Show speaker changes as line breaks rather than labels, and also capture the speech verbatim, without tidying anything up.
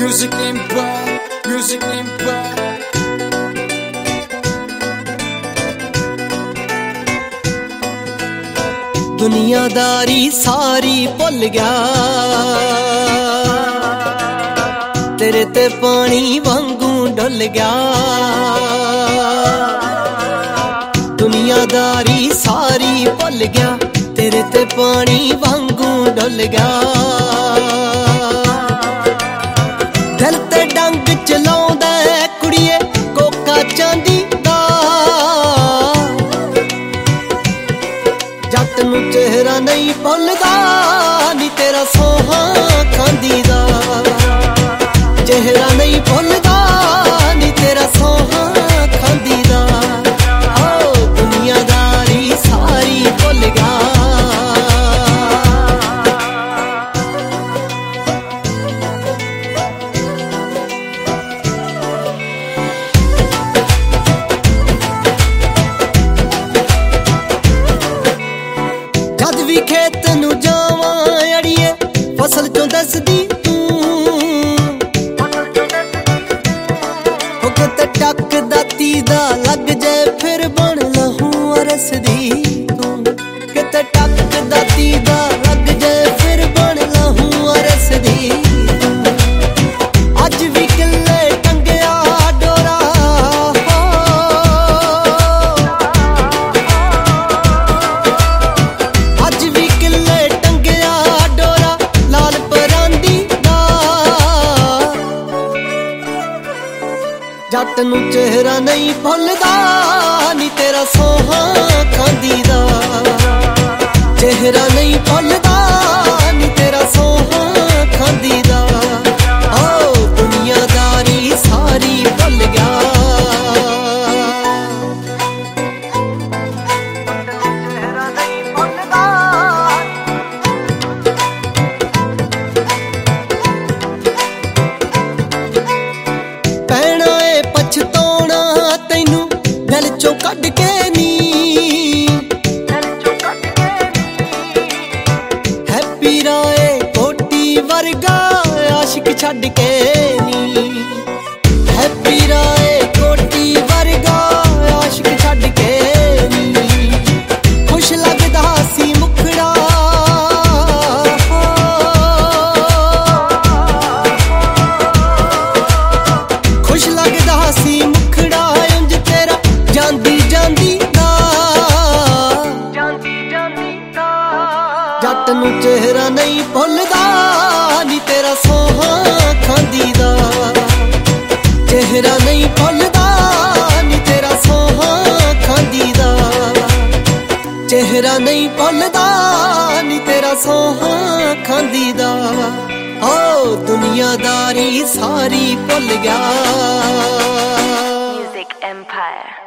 Music Empire, Music Empire.
दुनियादारी सारी भुल गया, तेरे ते पानी वांगू डुल गया। दुनियादारी सारी भुल गया, तेरे ते पानी वांगू डुल गया। दिल ते डंग चलाउंदा कुड़िए कोका चांदी दा, जट नूं चेहरा नहीं भुलदा नी तेरा सोहा खांदी दा। चेहरा नहीं भुलदा नी तेरा सोहा खांदी दा। ओ दुनियादारी सारी भुल गया। जद भी खेत नूं जावां अड़िए फसल चों दसदी तू, हो किते टक दाती दा लग जाए फिर बन लहू अरसदी तू। किते टक दाती दा लग जाए फिर बन लहू अरसदी तू। अज भी किल्ले टंगिया डोरा, अज भी किल्ले टंगिया डोरा लाल परांदी दा। जट नूं चेहरा नहीं भुलदा नी तेरा सोहा खांदी दा। चेहरा नहीं भुलदा नी तेरा सोहा खांदी दा। ओ दुनियादारी सारी भुल गया। चेहरा नहीं भुलदा, पैना ए पछताउणा तैनू गल चों कढ के नी। हैप्पी राय कोटी वर्गा आशिक छड्ड के नी। हैप्पी राय कोटी वर्गा आशिक छड्ड के नी। खुश लगदा सी मुखड़ा, खुश लगदा सी मुखड़ा उंज तेरा जांदी जांदी दा। जट नूं चेहरा नहीं भुलदा नी तेरा सोहा खांदी दा। चेहरा नहीं भुलदा नी तेरा सोहा खांदी दा। चेहरा नहीं भुलदा नी तेरा सोहा खांदी दा। ओ दुनियादारी सारी भुल गया।
Music Empire.